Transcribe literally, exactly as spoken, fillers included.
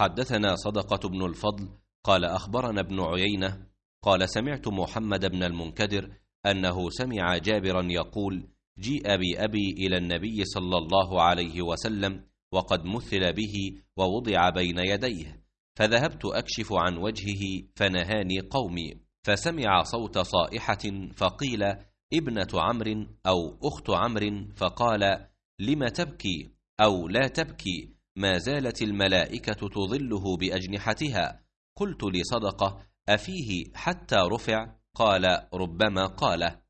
حدثنا صدقة بن الفضل قال أخبرنا ابن عيينة قال سمعت محمد بن المنكدر أنه سمع جابرا يقول جيء بأبي إلى النبي صلى الله عليه وسلم وقد مثل به ووضع بين يديه، فذهبت أكشف عن وجهه فنهاني قومي، فسمع صوت صائحة فقيل ابنة عمرو أو أخت عمرو، فقال لم تبكي أو لا تبكي، ما زالت الملائكة تظله بأجنحتها. قلت لصدقة أفيه حتى رفع؟ قال ربما قاله.